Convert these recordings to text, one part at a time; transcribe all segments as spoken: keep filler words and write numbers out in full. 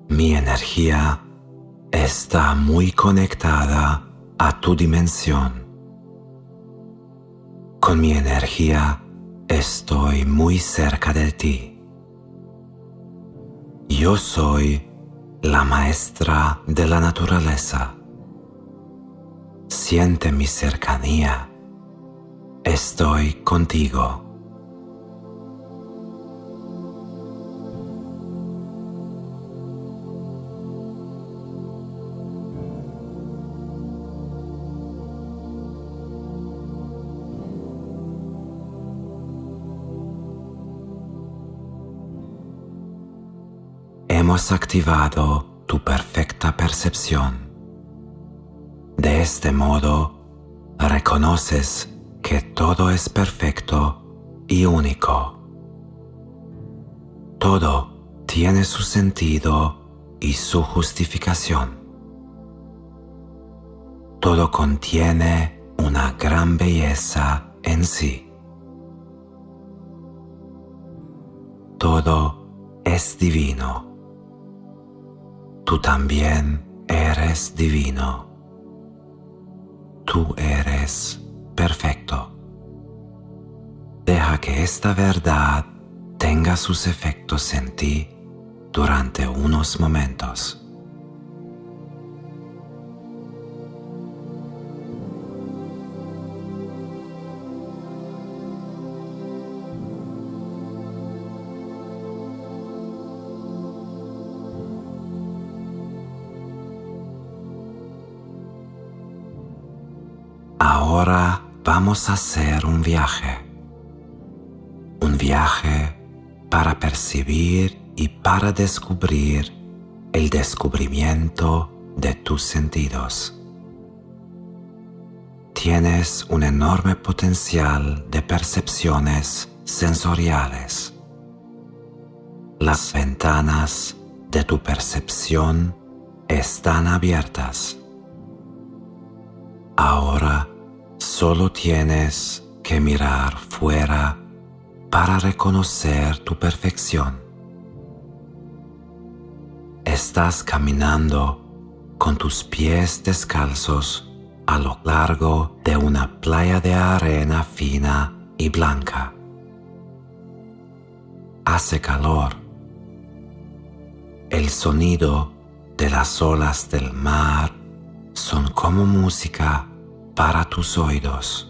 Mi energía está muy conectada a tu dimensión. Con mi energía estoy muy cerca de ti. Yo soy la maestra de la naturaleza. Siente mi cercanía. Estoy contigo. Hemos activado tu perfecta percepción. De este modo, reconoces que todo es perfecto y único. Todo tiene su sentido y su justificación. Todo contiene una gran belleza en sí. Todo es divino. Tú también eres divino. Tú eres perfecto. Deja que esta verdad tenga sus efectos en ti durante unos momentos. Ahora vamos a hacer un viaje. Un viaje para percibir y para descubrir el descubrimiento de tus sentidos. Tienes un enorme potencial de percepciones sensoriales. Las ventanas de tu percepción están abiertas. Ahora solo tienes que mirar fuera para reconocer tu perfección. Estás caminando con tus pies descalzos a lo largo de una playa de arena fina y blanca. Hace calor. El sonido de las olas del mar son como música para tus oídos.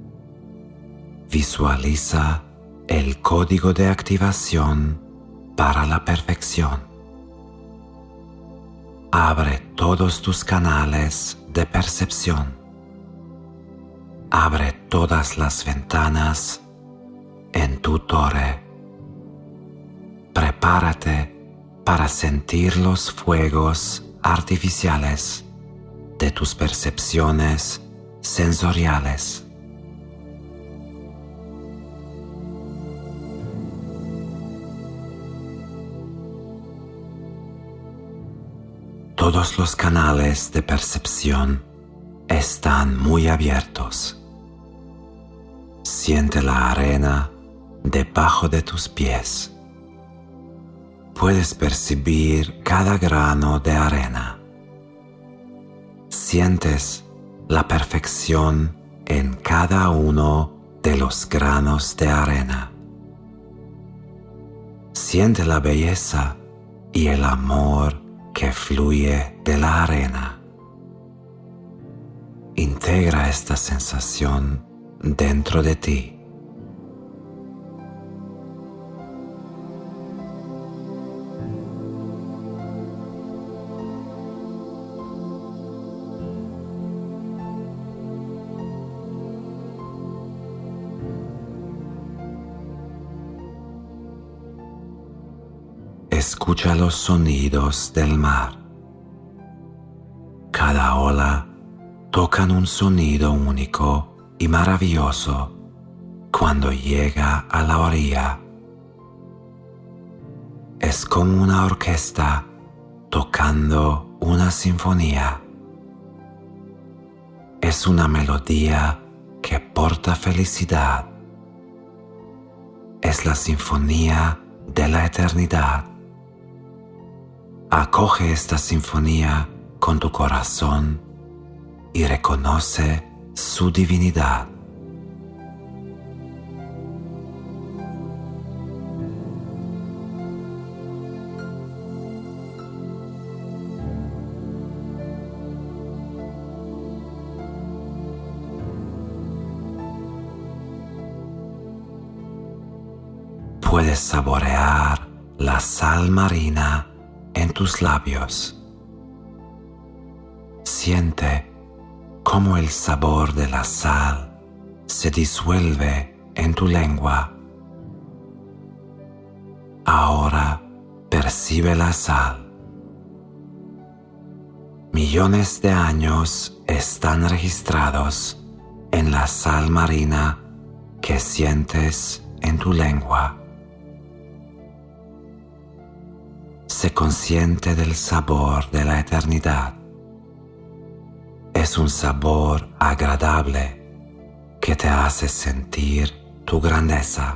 Visualiza el código de activación para la perfección. Abre todos tus canales de percepción. Abre todas las ventanas en tu torre. Prepárate para sentir los fuegos artificiales de tus percepciones sensoriales. Todos los canales de percepción están muy abiertos. Siente la arena debajo de tus pies. Puedes percibir cada grano de arena. Sientes la perfección en cada uno de los granos de arena. Siente la belleza y el amor que fluye de la arena. Integra esta sensación dentro de ti. Escucha los sonidos del mar. Cada ola toca un sonido único y maravilloso cuando llega a la orilla. Es como una orquesta tocando una sinfonía. Es una melodía que porta felicidad. Es la sinfonía de la eternidad. Acoge esta sinfonía con tu corazón y reconoce su divinidad. Puedes saborear la sal marina en tus labios. Siente cómo el sabor de la sal se disuelve en tu lengua. Ahora percibe la sal. Millones de años están registrados en la sal marina que sientes en tu lengua. Sé consciente del sabor de la eternidad. Es un sabor agradable que te hace sentir tu grandeza.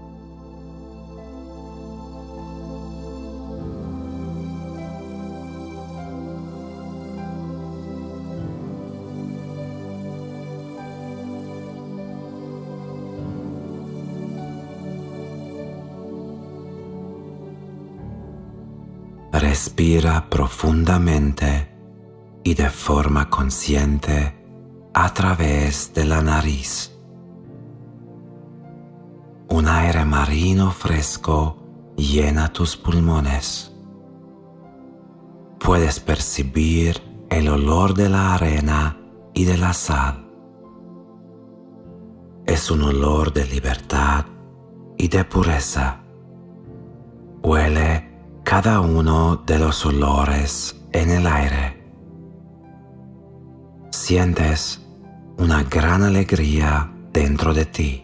Respira profundamente y de forma consciente a través de la nariz. Un aire marino fresco llena tus pulmones. Puedes percibir el olor de la arena y de la sal. Es un olor de libertad y de pureza. Huele cada uno de los olores en el aire. Sientes una gran alegría dentro de ti.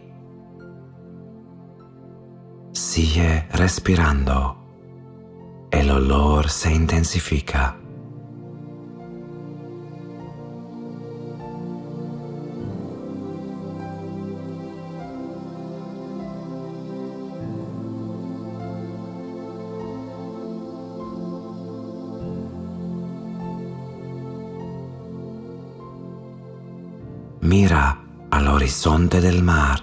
Sigue respirando. El olor se intensifica. Mira al horizonte del mar.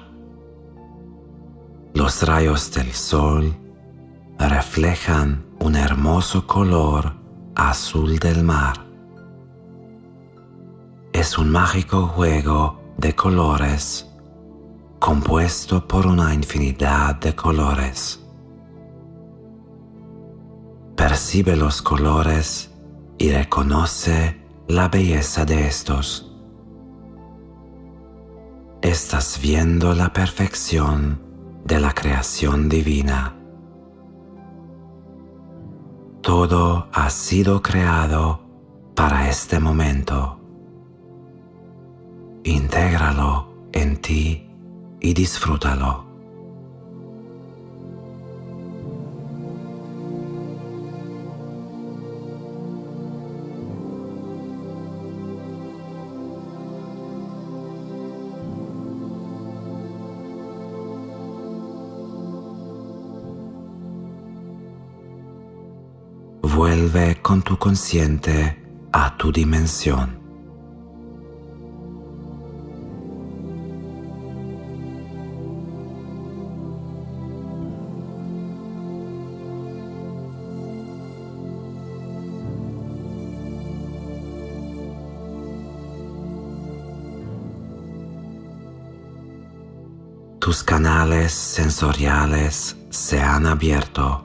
Los rayos del sol reflejan un hermoso color azul del mar. Es un mágico juego de colores compuesto por una infinidad de colores. Percibe los colores y reconoce la belleza de estos. Estás viendo la perfección de la creación divina. Todo ha sido creado para este momento. Intégralo en ti y disfrútalo. Vuelve con tu consciente a tu dimensión. Tus canales sensoriales se han abierto.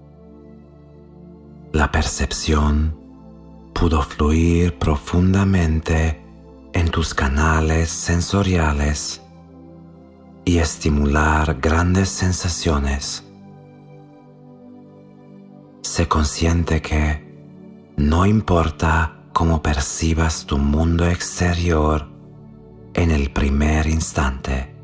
La percepción pudo fluir profundamente en tus canales sensoriales y estimular grandes sensaciones. Sé consciente que no importa cómo percibas tu mundo exterior en el primer instante.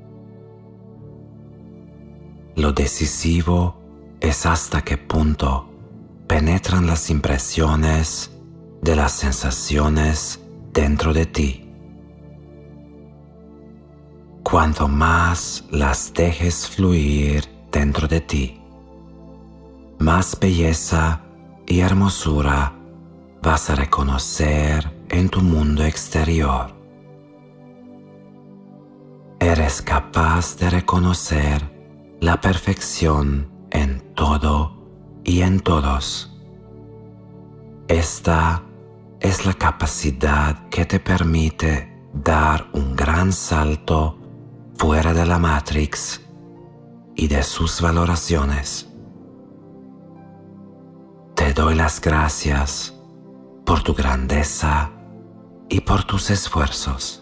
Lo decisivo es hasta qué punto penetran las impresiones de las sensaciones dentro de ti. Cuanto más las dejes fluir dentro de ti, más belleza y hermosura vas a reconocer en tu mundo exterior. Eres capaz de reconocer la perfección en todo y en todos. Esta es la capacidad que te permite dar un gran salto fuera de la Matrix y de sus valoraciones. Te doy las gracias por tu grandeza y por tus esfuerzos.